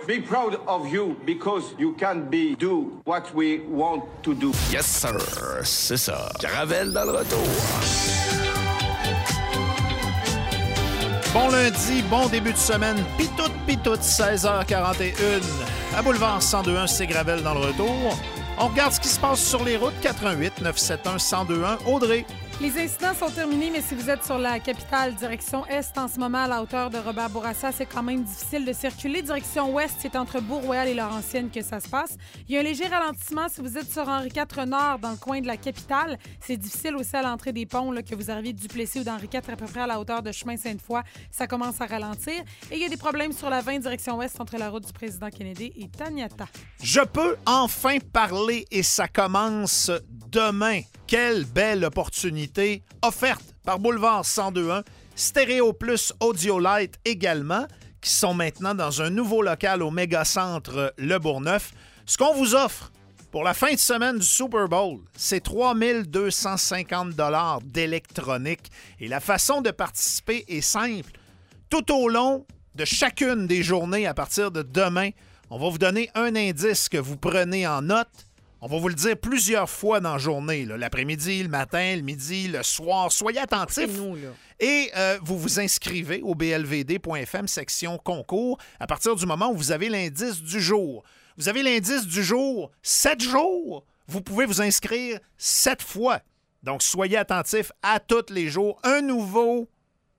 be proud of you because you can do what we want to do. Yes, sir. C'est ça. Caravelle dans le retour. Bon lundi, bon début de semaine. Pitoute, 16h41. À Boulevard 102.1, c'est Gravel dans le retour. On regarde ce qui se passe sur les routes. 88 971 1021. Audrey. Les incidents sont terminés, mais si vous êtes sur la capitale, direction Est, en ce moment, à la hauteur de Robert-Bourassa, c'est quand même difficile de circuler. Direction Ouest, c'est entre Bourg-Royal et Laurentienne que ça se passe. Il y a un léger ralentissement si vous êtes sur Henri IV Nord, dans le coin de la capitale. C'est difficile aussi à l'entrée des ponts, là, que vous arrivez de Duplessis ou d'Henri IV, à peu près à la hauteur de Chemin-Sainte-Foy. Ça commence à ralentir. Et il y a des problèmes sur la 20 direction Ouest entre la route du président Kennedy et Taniata. Je peux enfin parler et ça commence demain. Quelle belle opportunité offerte par Boulevard 102.1, Stéréo Plus Audiolite également, qui sont maintenant dans un nouveau local au mégacentre Le Bourgneuf. Ce qu'on vous offre pour la fin de semaine du Super Bowl, c'est 3 250 $ d'électronique. Et la façon de participer est simple. Tout au long de chacune des journées à partir de demain, on va vous donner un indice que vous prenez en note. On va vous le dire plusieurs fois dans la journée, là, l'après-midi, le matin, le midi, le soir. Soyez attentifs. Et vous vous inscrivez au blvd.fm, section concours, à partir du moment où vous avez l'indice du jour. Vous avez l'indice du jour 7 jours. Vous pouvez vous inscrire 7 fois. Donc, soyez attentifs à tous les jours. Un nouvel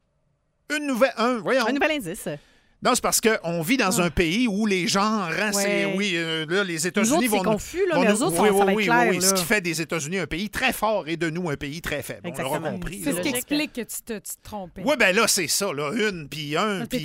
indice. Non, c'est parce qu'on vit dans un pays où les gens là, les États-Unis vont... C'est confus, là, mais eux autres, ça va être clair. Ce qui fait des États-Unis un pays très fort et de nous un pays très faible. Exactement. On l'aura compris. C'est ce qui explique que tu te trompais. Oui, bien là, c'est ça. Là, une, puis un, puis...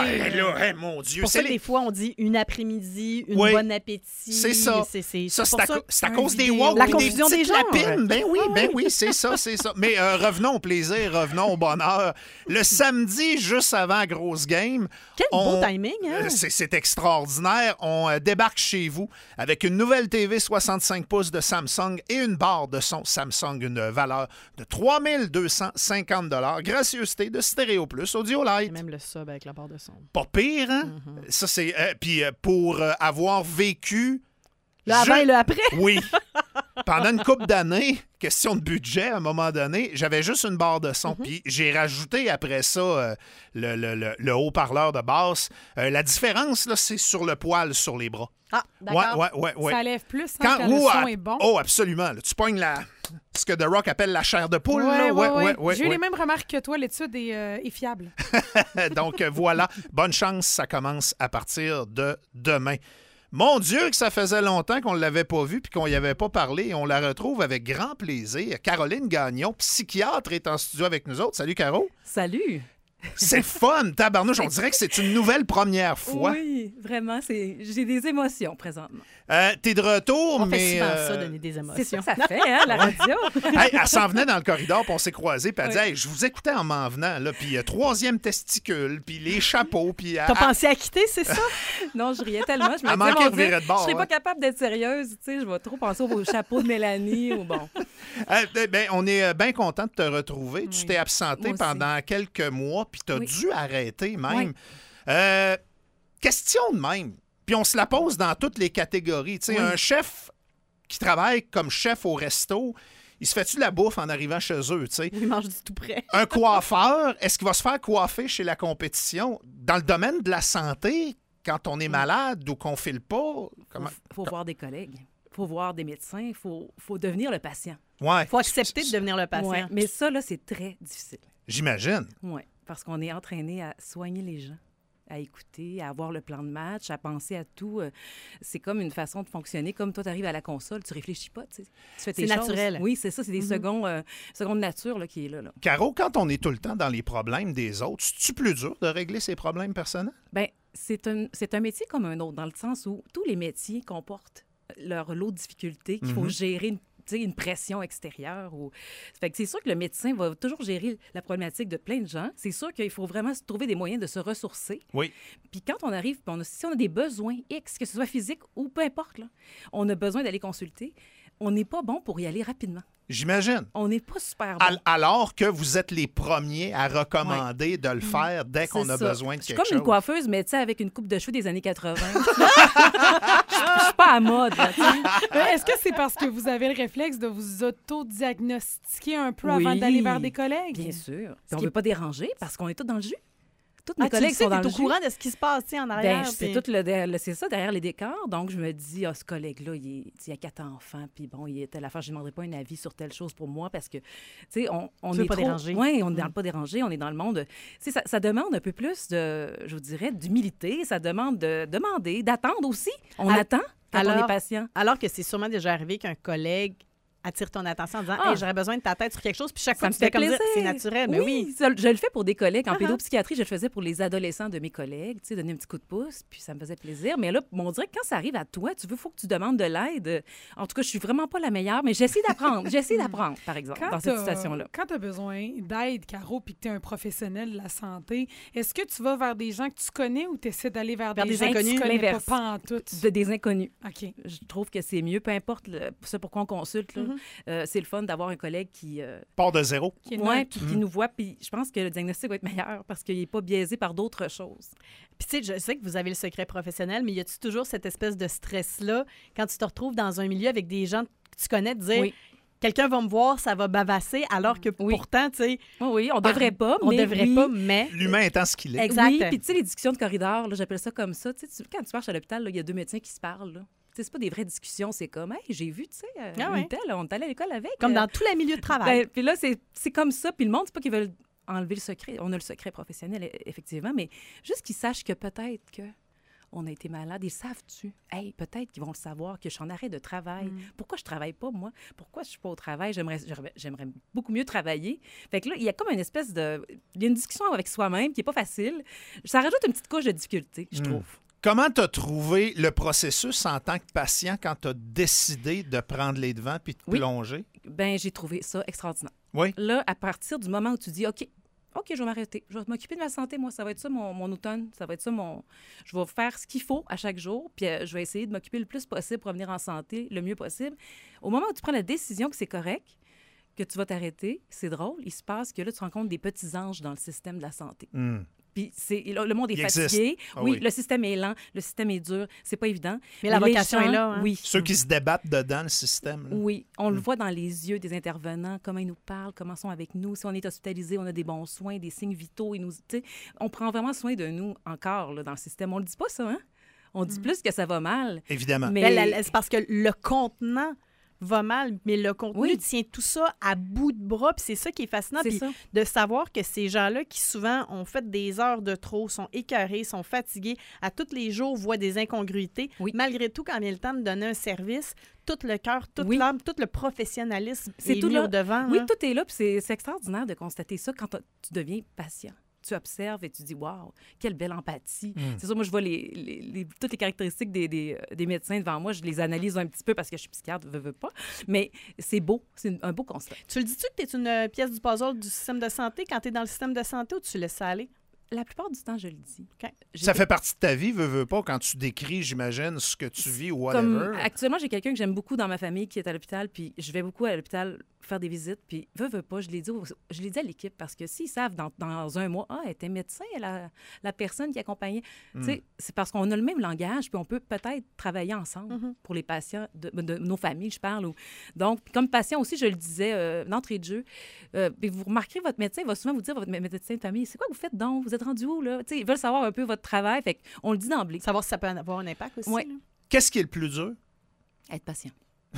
mon Dieu. Pour ça, des fois, on dit une après-midi, bon appétit. C'est ça. C'est à cause des woke. La confusion des gens. Ben oui, c'est ça. Mais revenons au plaisir, revenons au bonheur. Le samedi, juste avant la grosse game... Quel beau timing, hein? C'est extraordinaire. On débarque chez vous avec une nouvelle TV 65 pouces de Samsung et une barre de son Samsung, une valeur de 3 250 $. Gracieuseté de Stéréo Plus Audiolite. Et même le sub avec la barre de son. Pas pire, hein? Mm-hmm. Ça, c'est... Puis pour avoir vécu... Le avant et le après? Oui. Pendant une couple d'années, question de budget, à un moment donné, j'avais juste une barre de son. Puis j'ai rajouté après ça le haut-parleur de basse. La différence, là, c'est sur le poil sur les bras. Ah, d'accord. Ouais. Ça lève plus quand le son est bon. Oh, absolument. Là, tu pognes ce que The Rock appelle la chair de poule. Ouais. J'ai eu les mêmes remarques que toi. L'étude est fiable. Donc, voilà. Bonne chance. Ça commence à partir de demain. Mon Dieu, que ça faisait longtemps qu'on ne l'avait pas vu puis qu'on n'y avait pas parlé. Et on la retrouve avec grand plaisir. Caroline Gagnon, psychiatre, est en studio avec nous autres. Salut, Caro. Salut. C'est fun, tabarnouche. On dirait que c'est une nouvelle première fois. Oui, vraiment. J'ai des émotions présentement. T'es de retour, on mais... fait souvent ça, donner des émotions. C'est ça que ça fait, hein, la radio. Elle s'en venait dans le corridor, puis on s'est croisés, puis elle dit hey, je vous écoutais en m'en venant, là, puis troisième testicule, puis les chapeaux, puis... T'as pensé à quitter, c'est ça? Non, je riais tellement. Je me disais, je serais pas capable d'être sérieuse. Tu sais, je vais trop penser au chapeau de Mélanie ou bon. On est bien content de te retrouver. Oui. Tu t'es absenté pendant quelques mois, puis tu as dû arrêter même. Oui. Question de même. Puis on se la pose dans toutes les catégories. Tu sais, un chef qui travaille comme chef au resto, il se fait-tu de la bouffe en arrivant chez eux? Tu sais? Il mange du tout près. Un coiffeur, est-ce qu'il va se faire coiffer chez la compétition? Dans le domaine de la santé, quand on est malade ou qu'on ne file pas... Il faut voir des collègues. Il faut voir des médecins. Il faut devenir le patient. Il faut accepter de devenir le patient. Ouais. Mais ça, là, c'est très difficile. J'imagine. Oui, parce qu'on est entraîné à soigner les gens, à écouter, à avoir le plan de match, à penser à tout. C'est comme une façon de fonctionner. Comme toi, tu arrives à la console, tu réfléchis pas. Tu fais tes choses. C'est naturel. Oui, c'est ça. C'est des secondes nature là, qui est là. Caro, quand on est tout le temps dans les problèmes des autres, c'est-tu plus dur de régler ses problèmes personnels? Bien, c'est un métier comme un autre, dans le sens où tous les métiers comportent leur lot de difficultés qu'il faut gérer une pression extérieure. Fait que c'est sûr que le médecin va toujours gérer la problématique de plein de gens. C'est sûr qu'il faut vraiment se trouver des moyens de se ressourcer. Oui. Puis quand on arrive, si on a des besoins X, que ce soit physique ou peu importe, là, on a besoin d'aller consulter. on n'est pas bon pour y aller rapidement. J'imagine. On n'est pas super bon. Alors que vous êtes les premiers à recommander de le faire dès qu'on a besoin de quelque chose. Je suis comme une coiffeuse, mais tu sais, avec une coupe de cheveux des années 80. Je suis pas à mode. Là, est-ce que c'est parce que vous avez le réflexe de vous auto-diagnostiquer un peu avant d'aller vers des collègues? Bien sûr. Puis on ne veut pas déranger parce qu'on est tous dans le jus. Tous mes collègues sont dans le au jus. courant de ce qui se passe en arrière. C'est ça, derrière les décors. Donc, je me dis, ce collègue-là, il a 4 enfants, puis bon, il est telle affaire, je ne demanderai pas un avis sur telle chose pour moi parce que, tu sais, on est pas trop... déranger. Oui, on n'est pas dérangé, on est dans le monde. Tu sais, ça demande un peu plus de, je vous dirais, d'humilité. Ça demande de demander, d'attendre aussi. On attend quand on est patient. Alors que c'est sûrement déjà arrivé qu'un collègue attire ton attention en disant « Hey, j'aurais besoin de ta tête sur quelque chose. » Puis chaque fois, tu fais comme dire « C'est naturel. » Mais oui. Je le fais pour des collègues. En pédopsychiatrie, je le faisais pour les adolescents de mes collègues, tu sais, donner un petit coup de pouce, puis ça me faisait plaisir. Mais là, on dirait que quand ça arrive à toi, faut que tu demandes de l'aide. En tout cas, je suis vraiment pas la meilleure, mais j'essaie d'apprendre. Par exemple, dans cette situation-là. Quand tu as besoin d'aide, Caro, puis que tu es un professionnel de la santé, est-ce que tu vas vers des gens que tu connais ou tu essaies d'aller vers des gens inconnus? Que tu connais L'inverse. pas en tout? Des inconnus. OK. Je trouve que c'est mieux, peu importe ce pourquoi on consulte. Là. C'est le fun d'avoir un collègue qui... part de zéro. Qui nous voit. Puis je pense que le diagnostic va être meilleur parce qu'il n'est pas biaisé par d'autres choses. Puis tu sais, je sais que vous avez le secret professionnel, mais y a-tu toujours cette espèce de stress-là quand tu te retrouves dans un milieu avec des gens que tu connais, de dire... Quelqu'un va me voir, ça va bavasser, alors que pourtant, tu sais... Oui, on devrait pas, mais... L'humain étant ce qu'il est. Exact. Oui, puis tu sais, les discussions de corridor, là, j'appelle ça comme ça. Tu sais, quand tu marches à l'hôpital, il y a 2 médecins qui se parlent, là. C'est pas des vraies discussions, c'est comme, hey, j'ai vu, tu sais, une telle, on est allé à l'école avec. Comme dans tous les milieux de travail. Puis là, c'est comme ça. Puis le monde, c'est pas qu'ils veulent enlever le secret. On a le secret professionnel, effectivement, mais juste qu'ils sachent que peut-être que on a été malade. Ils savent-tu? Hey, peut-être qu'ils vont le savoir, que je suis en arrêt de travail. Pourquoi je travaille pas, moi? Pourquoi je suis pas au travail? J'aimerais beaucoup mieux travailler. Fait que là, il y a comme une espèce de... Il y a une discussion avec soi-même qui est pas facile. Ça rajoute une petite couche de difficulté, je trouve. Comment tu as trouvé le processus en tant que patient quand tu as décidé de prendre les devants puis de plonger? Bien, j'ai trouvé ça extraordinaire. Oui. Là, à partir du moment où tu dis, OK, je vais m'arrêter. Je vais m'occuper de ma santé, moi. Ça va être ça, mon automne. Ça va être ça, Je vais faire ce qu'il faut à chaque jour, puis je vais essayer de m'occuper le plus possible pour revenir en santé le mieux possible. Au moment où tu prends la décision que c'est correct, que tu vas t'arrêter, c'est drôle, il se passe que là, tu rencontres des petits anges dans le système de la santé. Puis le monde est fatigué. Oui, le système est lent, le système est dur, c'est pas évident. Mais la vocation est là. Hein? Oui. Ceux qui se débattent dedans, le système. Là. Oui, on le voit dans les yeux des intervenants, comment ils nous parlent, comment ils sont avec nous. Si on est hospitalisé, on a des bons soins, des signes vitaux. On prend vraiment soin de nous encore là, dans le système. On le dit pas, ça, hein? On dit plus que ça va mal. Évidemment. Mais c'est parce que le contenant va mal, mais le contenu tient tout ça à bout de bras, puis c'est ça qui est fascinant, puis de savoir que ces gens-là qui souvent ont fait des heures de trop, sont écœurés, sont fatigués, à tous les jours voient des incongruités, malgré tout, quand vient le temps de donner un service, tout le cœur, toute l'âme, tout le professionnalisme est tout mis au devant. Oui, tout est là, puis c'est extraordinaire de constater ça quand tu deviens patient. Tu observes et tu dis « Wow, quelle belle empathie! C'est sûr, moi, je vois toutes les caractéristiques des médecins devant moi. Je les analyse un petit peu parce que je suis psychiatre, veux pas. Mais c'est beau. C'est un beau constat. Tu le dis-tu que tu es une pièce du puzzle du système de santé quand tu es dans le système de santé ou tu laisses ça aller? La plupart du temps, je le dis. Okay. Ça fait partie de ta vie, veux pas, quand tu décris, j'imagine, ce que tu vis ou whatever. Actuellement, j'ai quelqu'un que j'aime beaucoup dans ma famille qui est à l'hôpital, puis je vais beaucoup à l'hôpital faire des visites, puis veux pas, je l'ai dit à l'équipe, parce que s'ils savent dans un mois, elle était médecin, la personne qui accompagnait, tu sais, c'est parce qu'on a le même langage, puis on peut peut-être travailler ensemble pour les patients de nos familles, je parle. Donc, comme patient aussi, je le disais d'entrée de jeu, puis vous remarquerez, votre médecin va souvent vous dire, votre médecin de famille, c'est quoi que vous faites donc? Vous êtes rendu où, là? Tu sais, ils veulent savoir un peu votre travail, fait qu'on le dit d'emblée. Savoir si ça peut avoir un impact aussi. Oui. Qu'est-ce qui est le plus dur? Être patient.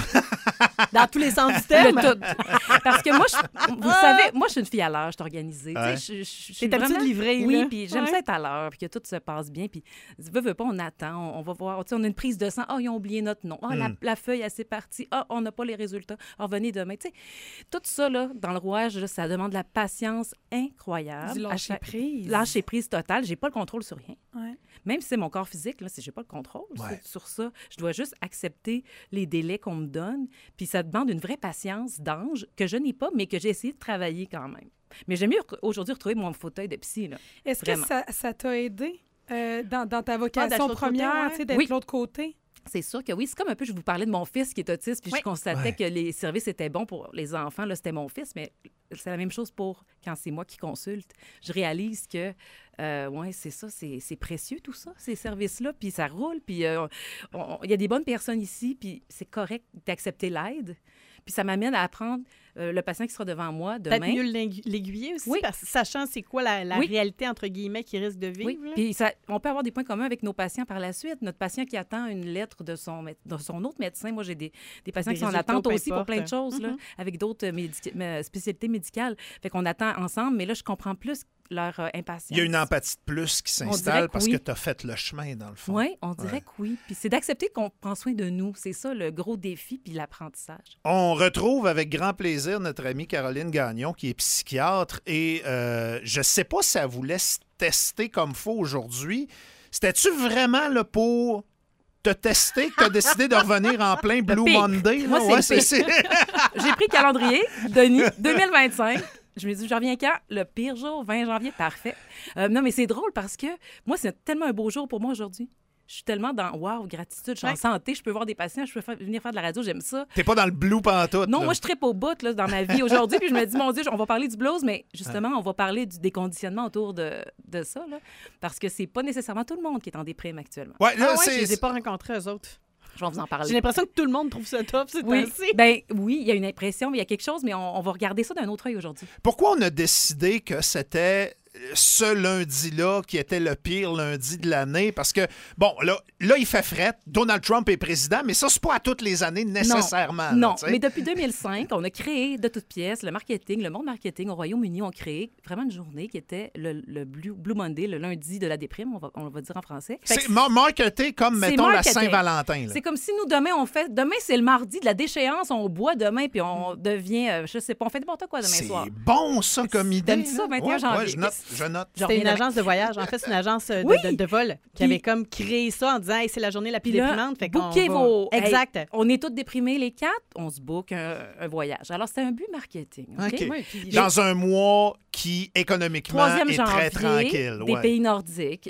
Dans tous les sens du terme. Tout. Parce que moi, vous savez, moi, je suis une fille à l'heure, je suis organisée. Ouais. Je suis t'es habituée de livrer. Oui, puis j'aime ça être à l'heure, puis que tout se passe bien. Puis, veux pas, on attend, on va voir. On a une prise de sang. Ils ont oublié notre nom. La feuille, elle s'est partie. On n'a pas les résultats. Revenez demain. Tu sais, tout ça, là, dans le rouage, là, ça demande de la patience incroyable. Du lâcher prise. Lâcher prise totale. J'ai pas le contrôle sur rien. Ouais. Même si c'est mon corps physique, là, si j'ai pas le contrôle sur ça, je dois juste accepter les délais qu'on me donne. Puis ça demande une vraie patience d'ange que je n'ai pas, mais que j'ai essayé de travailler quand même. Mais j'aime mieux aujourd'hui retrouver mon fauteuil de psy. Là. Est-ce que ça t'a aidé dans ta vocation première, d'être de l'autre côté? C'est sûr que oui. C'est comme un peu, je vous parlais de mon fils qui est autiste, puis je constatais que les services étaient bons pour les enfants. Là, c'était mon fils, mais c'est la même chose pour quand c'est moi qui consulte. Je réalise que, c'est ça, c'est précieux tout ça, ces services-là, puis ça roule, puis il y a des bonnes personnes ici, puis c'est correct d'accepter l'aide. Puis ça m'amène à apprendre le patient qui sera devant moi demain. Peut-être mieux l'aiguiller aussi, parce que sachant c'est quoi la réalité, entre guillemets, qu'il risque de vivre. Oui, puis on peut avoir des points communs avec nos patients par la suite. Notre patient qui attend une lettre de son autre médecin. Moi, j'ai des patients qui sont en attente aussi pour plein de choses, là, avec d'autres spécialités médicales. Fait qu'on attend ensemble, mais là, je comprends plus leur impatience. Il y a une empathie de plus qui s'installe parce que tu as fait le chemin, dans le fond. Oui, on dirait que oui. Puis c'est d'accepter qu'on prend soin de nous. C'est ça, le gros défi, puis l'apprentissage. On retrouve avec grand plaisir notre amie Caroline Gagnon, qui est psychiatre. Et je ne sais pas si elle vous laisse tester comme faut aujourd'hui. C'était-tu vraiment là, pour te tester que tu as décidé de revenir en plein Blue Monday? Moi, c'est J'ai pris le calendrier, Denis, 2025. Je me dis, je reviens quand? Le pire jour, 20 janvier, parfait. Non, mais c'est drôle parce que moi, c'est tellement un beau jour pour moi aujourd'hui. Je suis tellement dans gratitude, je suis en santé, je peux voir des patients, je peux venir faire de la radio, j'aime ça. T'es pas dans le blue pantoute. Non, là. moi, je trippe au bout là, dans ma vie aujourd'hui. Puis je me dis, mon Dieu, on va parler du blues, mais justement, on va parler du déconditionnement autour de ça. Là, parce que c'est pas nécessairement tout le monde qui est en déprime actuellement. Ouais, là, je les ai pas rencontrés, eux autres. Je vais vous en parler. J'ai l'impression que tout le monde trouve ça top, c'est ainsi. Oui, il y a une impression, mais il y a quelque chose, mais on va regarder ça d'un autre œil aujourd'hui. Pourquoi on a décidé que c'était ce lundi-là qui était le pire lundi de l'année? Parce que, bon, là il fait fret. Donald Trump est président, mais ça, c'est pas à toutes les années nécessairement. Non, mais depuis 2005, on a créé de toutes pièces le monde marketing au Royaume-Uni ont créé vraiment une journée qui était le Blue Monday, le lundi de la déprime, on va dire en français. C'est marketé comme, mettons, la Saint-Valentin. Là. C'est comme si nous, demain, c'est le mardi de la déchéance, on boit demain, puis on devient, je sais pas, on fait n'importe quoi demain soir. C'est bon, ça, comme idée. T'aimes ça, 21 janvier? Je note. C'était une agence de voyage. En fait, c'est une agence de vol qui avait comme créé ça en disant hey, c'est la journée la plus déprimante. Fait bookez vos... Exact. Hey, on est tous déprimés, les 4. On se book un voyage. Alors, c'était un but marketing. OK? Oui, dans un mois qui, économiquement, est très tranquille. Des pays nordiques.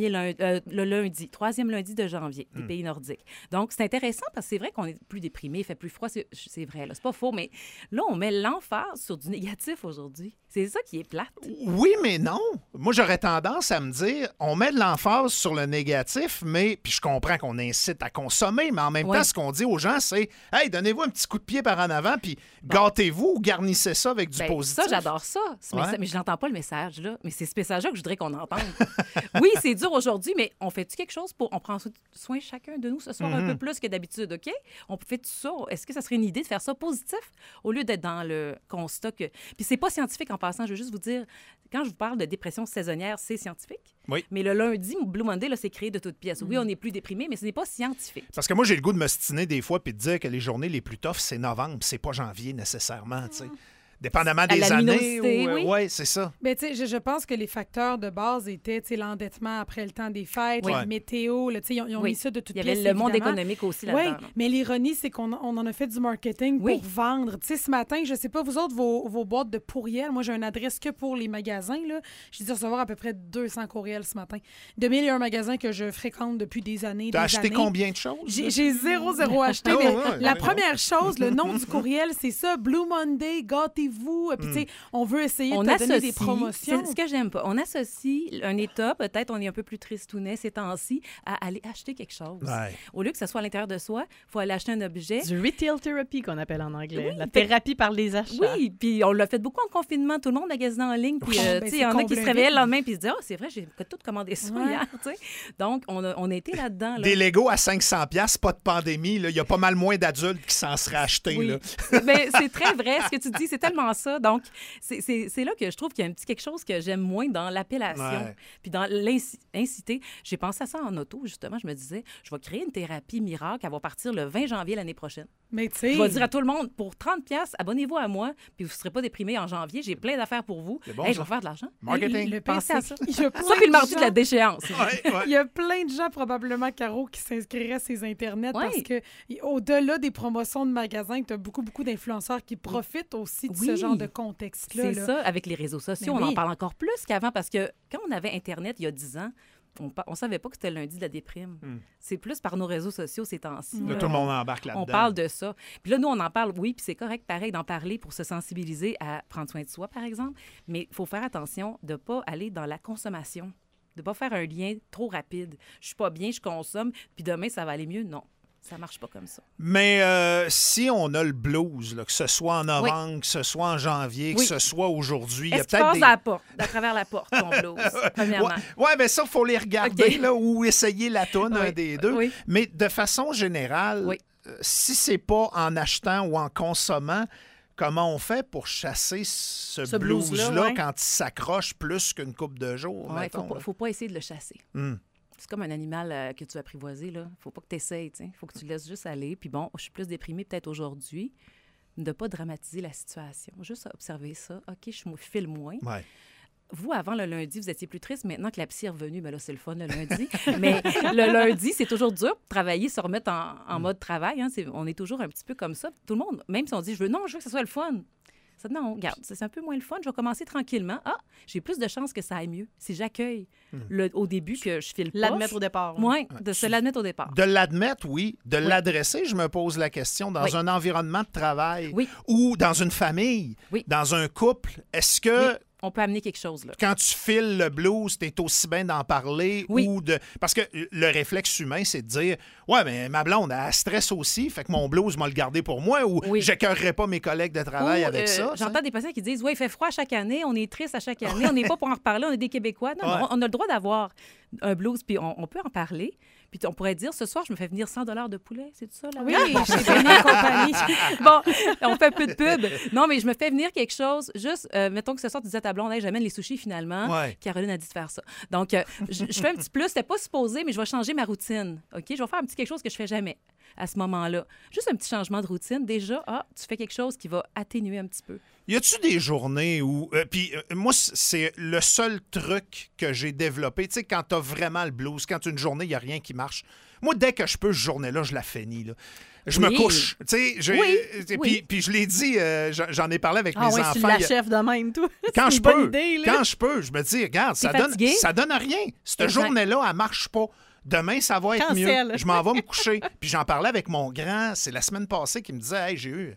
Le lundi. 3e lundi de janvier, des pays nordiques. Donc, c'est intéressant parce que c'est vrai qu'on est plus déprimé, il fait plus froid. C'est vrai, là. C'est pas faux. Mais là, on met l'emphase sur du négatif aujourd'hui. C'est ça qui est plate. Oui, mais non. Moi, j'aurais tendance à me dire, on met de l'emphase sur le négatif, mais, puis je comprends qu'on incite à consommer, mais en même temps, ce qu'on dit aux gens, c'est, hey, donnez-vous un petit coup de pied par en avant, puis gâtez-vous ou garnissez ça avec du positif. Ça, j'adore ça. Mais je n'entends pas le message, là. Mais c'est ce message-là que je voudrais qu'on entende. Oui, c'est dur aujourd'hui, mais on fait-tu quelque chose on prend soin chacun de nous ce soir un peu plus que d'habitude, OK? On fait tout ça. Est-ce que ça serait une idée de faire ça positif au lieu d'être dans le constat que... Puis c'est pas scientifique en passant, je veux juste vous dire, quand je vous parle de dépression saisonnière, c'est scientifique. Oui. Mais le lundi, Blue Monday, là, c'est créé de toutes pièces. Oui, on est plus déprimé, mais ce n'est pas scientifique. Parce que moi, j'ai le goût de m'ostiner des fois puis de dire que les journées les plus tough, c'est novembre, c'est pas janvier nécessairement, tu sais. Dépendamment des années. Oui, c'est ça. Bien, tu sais, je pense que les facteurs de base étaient l'endettement après le temps des fêtes, la météo. Là, ils ont mis ça de toutes pièces. Il y avait le monde économique aussi là-dedans. Oui, mais l'ironie, c'est qu'on en a fait du marketing pour vendre. Tu sais, ce matin, je ne sais pas, vous autres, vos boîtes de courriels, moi, j'ai une adresse que pour les magasins. J'ai dû recevoir à peu près 200 courriels ce matin. De 1001 magasins que je fréquente depuis des années. Tu as acheté combien de choses? J'ai zéro acheté. La première chose, le nom du courriel, c'est ça, Blue Monday, gâtez-vous. Puis, tu sais, on veut essayer de donner des promotions. C'est ce que j'aime pas. On associe un état, peut-être on est un peu plus tristounet ces temps-ci, à aller acheter quelque chose. Ouais. Au lieu que ce soit à l'intérieur de soi, il faut aller acheter un objet. Du retail therapy qu'on appelle en anglais. La thérapie par les achats. Oui, puis on l'a fait beaucoup en confinement. Tout le monde magasinait en ligne. Puis, il y en a qui se réveillaient le lendemain puis se disaient « Ah, c'est vrai, j'ai tout commandé ça hier. » Donc, on a été là-dedans. Là. Des Legos à 500$, pas de pandémie. Il y a pas mal moins d'adultes qui s'en seraient achetés. Oui. Là. Mais c'est très vrai ce que tu dis. C'est tellement ça. Donc, c'est là que je trouve qu'il y a un petit quelque chose que j'aime moins dans l'appellation. Puis dans l'inciter. J'ai pensé à ça en auto, justement. Je me disais, je vais créer une thérapie miracle. Elle va partir le 20 janvier l'année prochaine. Mais tu sais... Je vais dire à tout le monde, pour 30$, abonnez-vous à moi, puis vous ne serez pas déprimés en janvier. J'ai plein d'affaires pour vous. Bon, je vais faire de l'argent. Marketing. Pensez à ça. Ça, puis le mardi de la déchéance. Il y a plein de gens, probablement, Caro, qui s'inscriraient à ces internets parce que, au-delà des promotions de magasins, tu as beaucoup d'influenceurs qui profitent aussi de ce genre de contexte-là. C'est ça, avec les réseaux sociaux, on en parle encore plus qu'avant parce que quand on avait Internet il y a 10 ans, On savait pas que c'était le lundi de la déprime. C'est plus par nos réseaux sociaux ces temps-ci. Là, tout le monde embarque là-dedans. On parle de ça. Puis là, nous, on en parle, oui, puis c'est correct, pareil, d'en parler pour se sensibiliser à prendre soin de soi, par exemple. Mais il faut faire attention de ne pas aller dans la consommation, de ne pas faire un lien trop rapide. Je suis pas bien, je consomme, puis demain, ça va aller mieux. Non. Ça marche pas comme ça. Mais si on a le blues, là, que ce soit en novembre, que ce soit en janvier, que ce soit aujourd'hui, il y a peut-être passe à travers la porte, ton blues, premièrement. Oui, mais ça, il faut les regarder là, ou essayer la toune, un des deux. Oui. Mais de façon générale, si c'est pas en achetant ou en consommant, comment on fait pour chasser ce blues-là quand il s'accroche plus qu'une couple de jours? Il ne faut pas essayer de le chasser. C'est comme un animal que tu as apprivoisé. Il ne faut pas que tu essayes. Il faut que tu laisses juste aller. Puis bon, je suis plus déprimée peut-être aujourd'hui. De ne pas dramatiser la situation. Juste observer ça. OK, je file moins. Ouais. Vous, avant le lundi, vous étiez plus triste. Maintenant que la psy est revenue, bien là, c'est le fun le lundi. Mais le lundi, c'est toujours dur pour travailler, se remettre en mode travail. Hein. On est toujours un petit peu comme ça. Tout le monde, même si on dit, je veux que ce soit le fun. Ça, non, regarde, c'est un peu moins le fun. Je vais commencer tranquillement. Ah, j'ai plus de chances que ça aille mieux si j'accueille au début que je file pas. L'admettre au départ. Oui, de se l'admettre au départ. De l'admettre, oui. De l'adresser, je me pose la question, dans un environnement de travail ou dans une famille, dans un couple, est-ce que... Oui. On peut amener quelque chose, là. Quand tu files le blues, t'es aussi bien d'en parler ou de... Parce que le réflexe humain, c'est de dire « Ouais, mais ma blonde, elle stresse aussi, fait que mon blues, m'a le garder pour moi ou j'écœurerai pas mes collègues de travail avec ça. » J'entends des patients qui disent « Ouais, il fait froid à chaque année, on est triste à chaque année, on n'est pas pour en reparler, on est des Québécois. » Non, on a le droit d'avoir un blues, puis on peut en parler. Puis on pourrait dire, ce soir, je me fais venir 100 $ de poulet. C'est tout ça, là? Oui, chez Denis Compagnie. Bon, on fait peu de pub. Non, mais je me fais venir quelque chose. Juste, mettons que ce soir, tu disais à ta blonde, hey, j'amène les sushis finalement. Caroline a dit de faire ça. Donc, je fais un petit plus. C'était pas supposé, mais je vais changer ma routine. OK? Je vais faire un petit quelque chose que je fais jamais à ce moment-là. Juste un petit changement de routine. Déjà, tu fais quelque chose qui va atténuer un petit peu. Y a-tu des journées où... moi, c'est le seul truc que j'ai développé. Tu sais, quand t'as vraiment le blues, quand une journée, il n'y a rien qui marche. Moi, dès que je peux, cette journée-là, je la finis. Là. Je me couche. Tu sais, puis je l'ai dit, j'en ai parlé avec mes enfants. Tu l'achèves de même, toi. Quand je peux, je me dis, regarde, ça donne rien. Cette journée-là, elle marche pas. Demain, ça va être mieux. Je m'en vais me coucher. Puis j'en parlais avec mon grand, c'est la semaine passée, qui me disait, hey,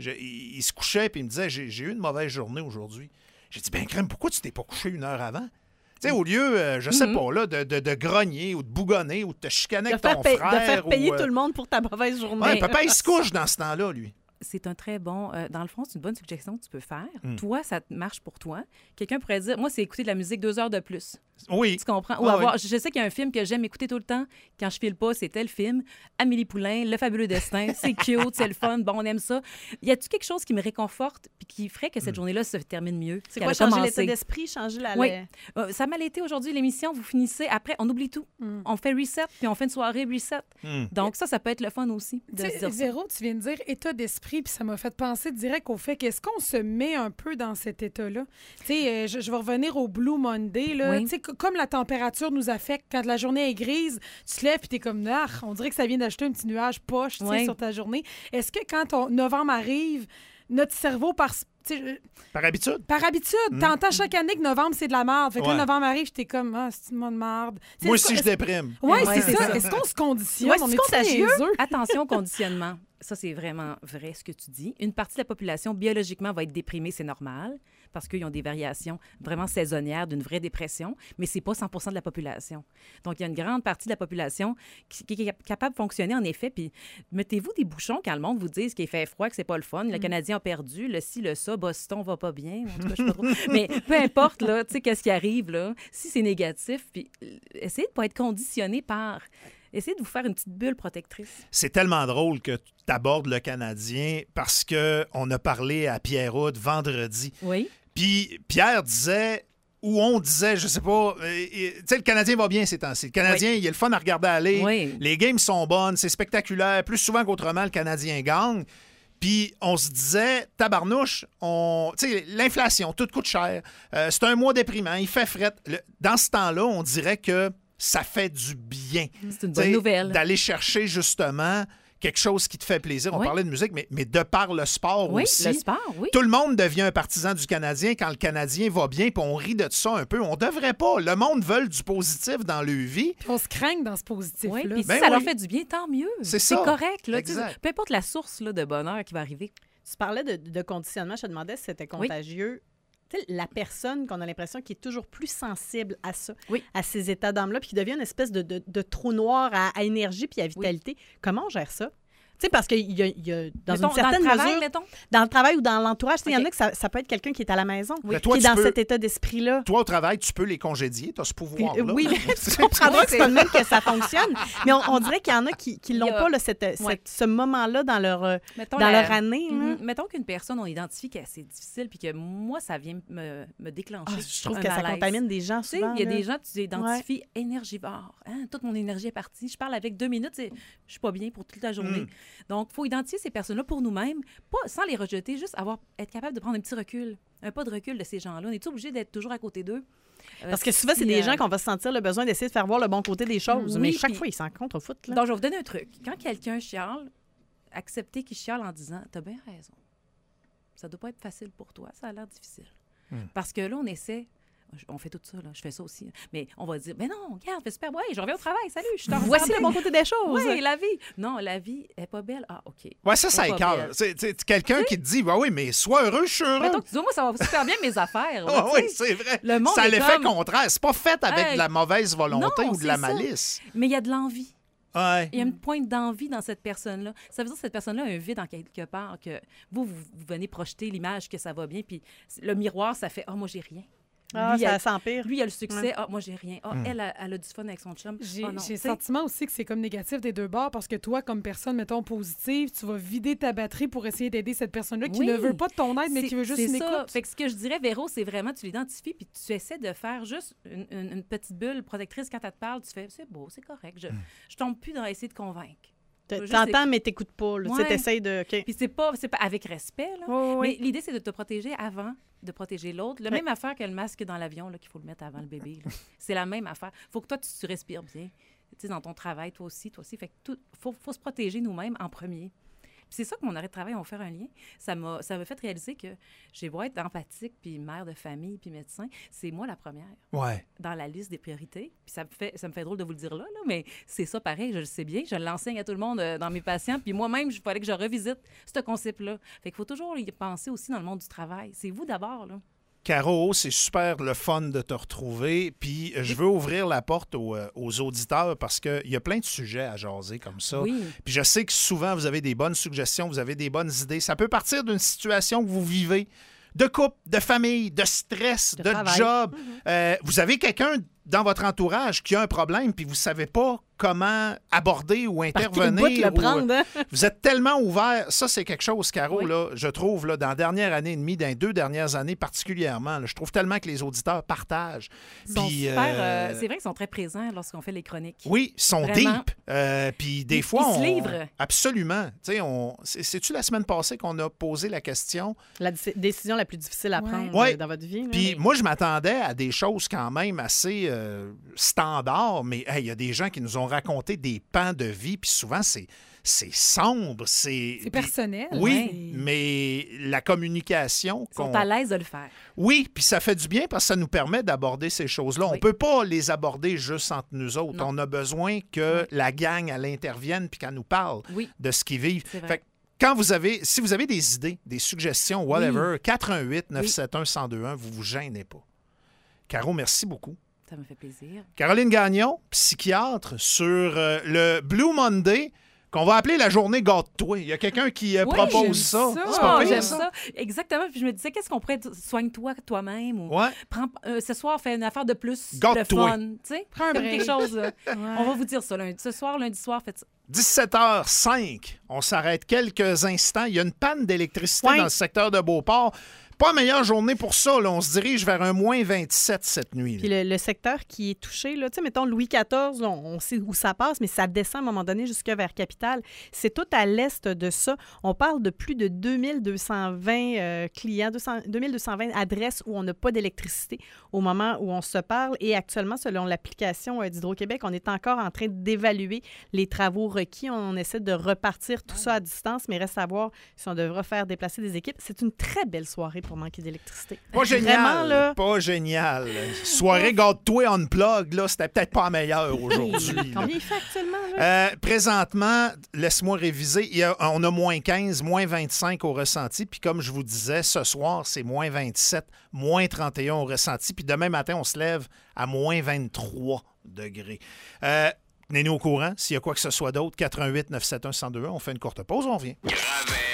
il se couchait puis il me disait, j'ai eu une mauvaise journée aujourd'hui. J'ai dit, ben crème, pourquoi tu t'es pas couché 1 heure avant? Tu sais, au lieu, je sais pas, là, de grogner ou de bougonner ou de te chicaner avec ton frère. De faire payer tout le monde pour ta mauvaise journée. Ouais, papa, il se couche dans ce temps-là, lui. C'est un très bon... dans le fond, c'est une bonne suggestion que tu peux faire. Toi, ça marche pour toi. Quelqu'un pourrait dire, moi, c'est écouter de la musique 2 heures de plus. Oui. Tu comprends? Ou avoir... Je sais qu'il y a un film que j'aime écouter tout le temps. Quand je file pas, c'est tel film. Amélie Poulain, Le fabuleux destin. C'est cute, c'est le fun. Bon, on aime ça. Y a-tu quelque chose qui me réconforte puis qui ferait que cette journée-là se termine mieux? C'est quoi, changer l'état d'esprit, changer la... Oui. Ça m'a été aujourd'hui, l'émission. Vous finissez. Après, on oublie tout. On fait reset, puis on fait une soirée reset. Donc ça peut être le fun aussi. Véro, tu viens de dire état d'esprit, puis ça m'a fait penser direct au fait qu'est-ce qu'on se met un peu dans cet état-là. Tu sais, je vais revenir au Blue Monday, là. Tu sais, comme la température nous affecte, quand la journée est grise, tu te lèves et t'es comme, on dirait que ça vient d'acheter un petit nuage poche sur ta journée. Est-ce que quand novembre arrive, notre cerveau, par habitude, t'entends chaque année que novembre, c'est de la merde. Fait que là, novembre arrive, t'es comme, c'est une bonne merde. Moi aussi, je déprime. Oui, c'est ça. Est-ce qu'on se conditionne? On est contagieux? Attention au conditionnement. Ça, c'est vraiment vrai, ce que tu dis. Une partie de la population, biologiquement, va être déprimée, c'est normal, parce qu'ils ont des variations vraiment saisonnières d'une vraie dépression, mais c'est pas 100% de la population. Donc, il y a une grande partie de la population qui est capable de fonctionner, en effet, puis mettez-vous des bouchons quand le monde vous dit qu'il fait froid, que c'est pas le fun, le Canadien a perdu, le ci, le ça, Boston va pas bien, en tout cas, je sais pas trop. Mais peu importe, là, tu sais, qu'est-ce qui arrive, là, si c'est négatif, puis essayez de pas être conditionné par... Essayez de vous faire une petite bulle protectrice. C'est tellement drôle que tu abordes le Canadien parce qu'on a parlé à Pierre-Houd vendredi. Oui. Puis Pierre disait, ou on disait, je sais pas, tu sais, le Canadien va bien ces temps-ci. Le Canadien, il est le fun à regarder aller. Oui. Les games sont bonnes, c'est spectaculaire. Plus souvent qu'autrement, le Canadien gagne. Puis on se disait, tabarnouche, tu sais, l'inflation, tout coûte cher. C'est un mois déprimant, il fait fret. Dans ce temps-là, on dirait que ça fait du bien. C'est une bonne nouvelle. D'aller chercher, justement, quelque chose qui te fait plaisir. On Oui. parlait de musique, mais de par le sport Oui, aussi. le sport, oui. Tout le monde devient un partisan du Canadien quand le Canadien va bien, puis on rit de ça un peu. On devrait pas. Le monde veut du positif dans leur vie. Puis on se craigne dans ce positif-là. Oui, puis si Ben ça leur oui. fait du bien, tant mieux. C'est ça. correct. Là, Exact. tu sais, peu importe la source là, de bonheur qui va arriver. Tu parlais de conditionnement. Je te demandais si c'était contagieux. Tu sais, la personne qu'on a l'impression qui est toujours plus sensible à ça, Oui. à ces états d'âme-là, puis qui devient une espèce de trou noir à énergie puis à vitalité. Comment on gère ça? Tu sais, parce qu'il y a dans Mettons, une certaine dans le travail, mesure, mettons. dans le travail ou dans l'entourage, il y en OK. a que ça peut être quelqu'un qui est à la maison, Mais toi, qui est tu dans peux- cet état d'esprit-là. Toi, au travail, tu peux les congédier. Tu as ce Puis, pouvoir-là. oui, tu comprendras que c'est pas le même que ça fonctionne. Mais on dirait qu'il y en a qui l'ont Il y a- pas, là, Ouais. ce moment-là dans leur, Mettons, dans leur année. là. Mettons qu'une personne, on identifie qu'elle c'est difficile, puis que moi, ça vient me déclencher. Ah, je trouve un que ça malaise. contamine des gens Tu sais, souvent. il y a là. des gens, tu identifies énergivores. Hein? Toute mon énergie est partie. Je parle avec 2 minutes, je suis pas bien pour toute la journée. Donc, il faut identifier ces personnes-là pour nous-mêmes, pas sans les rejeter, juste être capable de prendre un petit recul, un pas de recul de ces gens-là. On est obligé d'être toujours à côté d'eux? Parce que souvent, c'est des gens qu'on va se sentir le besoin d'essayer de faire voir le bon côté des choses. Oui, mais chaque puis- fois, ils s'en contrefoutent. Là. Donc, je vais vous donner un truc. Quand quelqu'un chiale, accepter qu'il chiale en disant « T'as bien raison. Ça doit pas être facile pour toi. Ça a l'air difficile. Parce que là, on essaie... On fait tout ça, là. Je fais ça aussi. Mais on va dire, mais non, regarde, fais super. Ouais, je reviens au travail. Salut, je suis en Voici le bon côté des choses. Oui, la vie. Non, la vie est pas belle. Ah, OK. Ouais, ça Elle est pas écoeure. belle. C'est quelqu'un qui te dit, bah oui, mais sois heureux, je suis heureux. Mettons que tu dis, moi, ça va super bien mes affaires. là, Ah tu oui, sais. c'est vrai. Le monde Ça a est l'effet comme- contraire. C'est pas fait avec Hey. de la mauvaise volonté Non, ou de la c'est ça. malice. Mais il y a de l'envie. Ouais. Il y a une pointe d'envie dans cette personne-là. Ça veut dire que cette personne-là a un vide en quelque part, que vous venez projeter l'image que ça va bien, puis le miroir, ça fait « Ah, moi, j'ai rien. » Ah, Lui, ça elle- s'empire. Lui, il a le succès. Ah, moi, j'ai rien. Ah, elle a du fun avec son chum. J'ai Ah, non. j'ai le Tu sais, sentiment aussi que c'est comme négatif des deux bords parce que toi, comme personne, mettons, positive, tu vas vider ta batterie pour essayer d'aider cette personne-là qui Oui. ne veut pas de ton aide, mais c'est- qui veut juste c'est une ça. écoute. Fait que ce que je dirais, Véro, c'est vraiment, tu l'identifies puis tu essaies de faire juste une petite bulle protectrice quand elle te parle. Tu fais, c'est beau, c'est correct. Je tombe plus dans essayer de convaincre. Juste T'entends, mais t'écoutes pas. Là. Tu sais, Ouais. t'essayes de... OK. Puis c'est pas avec respect, là. Oui, oui, oui. Mais l'idée, c'est de te protéger avant de protéger l'autre. La même affaire que le masque dans l'avion, là, qu'il faut le mettre avant le bébé. là. C'est la même affaire. Faut que toi, tu respires bien. Tu sais, dans ton travail, toi aussi. Fait que faut se protéger nous-mêmes en premier. Puis c'est ça que mon arrêt de travail, on va faire un lien. Ça m'a fait réaliser que j'ai beau être empathique, puis mère de famille, puis médecin, c'est moi la première Ouais. dans la liste des priorités. Puis ça me fait drôle de vous le dire là, mais c'est ça pareil, je le sais bien. Je l'enseigne à tout le monde dans mes patients. Puis moi-même, il fallait que je revisite ce concept-là. Fait qu'il faut toujours y penser aussi dans le monde du travail. C'est vous d'abord, là. Caro, c'est super le fun de te retrouver. Puis je veux ouvrir la porte aux auditeurs parce qu'il y a plein de sujets à jaser comme ça. Oui. Puis je sais que souvent, vous avez des bonnes suggestions, vous avez des bonnes idées. Ça peut partir d'une situation que vous vivez, de couple, de famille, de stress, de travail. job. Vous avez quelqu'un dans votre entourage qui a un problème, puis vous ne savez pas comment aborder ou Par quel intervenir. bout le ou- prendre, hein? Vous êtes tellement ouvert. Ça, c'est quelque chose, Caro, Oui. là, je trouve, là, dans la dernière année et demie, dans les 2 dernières années particulièrement, là, je trouve tellement que les auditeurs partagent. Ils sont Puis, super, c'est vrai qu'ils sont très présents lorsqu'on fait les chroniques. oui, ils sont Vraiment. deep. Puis des Ils fois, se livrent. Absolument. Tu sais, c'est-tu la semaine passée qu'on a posé la question? La décision la plus difficile à prendre Ouais. dans votre vie. là. Puis moi, je m'attendais à des choses quand même assez standards, mais hey, il y a des gens qui nous ont raconté des pans de vie, puis souvent, c'est sombre, c'est... C'est personnel. Oui, Ouais. mais la communication... Ils sont qu'on- à l'aise de le faire. Oui, puis ça fait du bien parce que ça nous permet d'aborder ces choses-là. On Oui. peut pas les aborder juste entre nous autres. Non. On a besoin que la gang, elle intervienne puis qu'elle nous parle Oui. de ce qu'ils vivent. C'est vrai. Fait que si vous avez des idées, des suggestions, whatever, 418-971-1021, vous vous gênez pas. Caro, merci beaucoup. Ça me fait plaisir. Caroline Gagnon, psychiatre, sur le Blue Monday, qu'on va appeler la journée Gâte-toi. Il y a quelqu'un qui j'aime propose ça. ça. C'est pas Ah, pire, j'aime ça? ça. Exactement. Puis je me disais, qu'est-ce qu'on pourrait soigne-toi toi-même ou Ouais. prends, ce soir, fais une affaire de plus de Gâte-toi. fun. Tu sais, Prends un comme break. quelque chose. là. On va vous dire ça. Ce soir, lundi soir, faites ça. 17h05, on s'arrête quelques instants. Il y a une panne d'électricité Ouais. dans le secteur de Beauport. Pas la meilleure journée pour ça. Là. On se dirige vers un moins 27 cette nuit. Puis le secteur qui est touché, là, mettons Louis XIV, là, on sait où ça passe, mais ça descend à un moment donné jusque vers Capitale. C'est tout à l'est de ça. On parle de plus de 2220 clients, 2220 adresses où on n'a pas d'électricité au moment où on se parle. Et actuellement, selon l'application d'Hydro-Québec, on est encore en train d'évaluer les travaux requis. On essaie de repartir tout ça à distance, mais reste à voir si on devra faire déplacer des équipes. C'est une très belle soirée pour manquer d'électricité. Pas génial. Vraiment, là... Pas génial. Soirée garde-toi unplug, là, c'était peut-être pas la meilleure aujourd'hui. Combien il fait actuellement? Là? Présentement, laisse-moi réviser, on a moins 15, moins 25 au ressenti. Puis comme je vous disais, ce soir, c'est moins 27, moins 31 au ressenti. Puis demain matin, on se lève à moins 23 degrés. Tenez-nous au courant s'il y a quoi que ce soit d'autre. 88 971 1021. On fait une courte pause, on revient. Gravel.